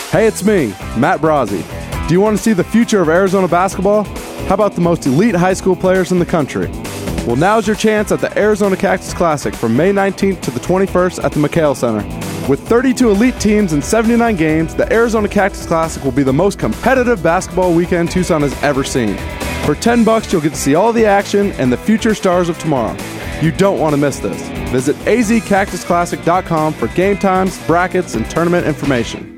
Hey, it's me, Matt Brazzi. Do you want to see the future of Arizona basketball? How about the most elite high school players in the country? Well, now's your chance at the Arizona Cactus Classic from May 19th to the 21st at the McHale Center. With 32 elite teams and 79 games, the Arizona Cactus Classic will be the most competitive basketball weekend Tucson has ever seen. For $10, you'll get to see all the action and the future stars of tomorrow. You don't want to miss this. Visit azcactusclassic.com for game times, brackets, and tournament information.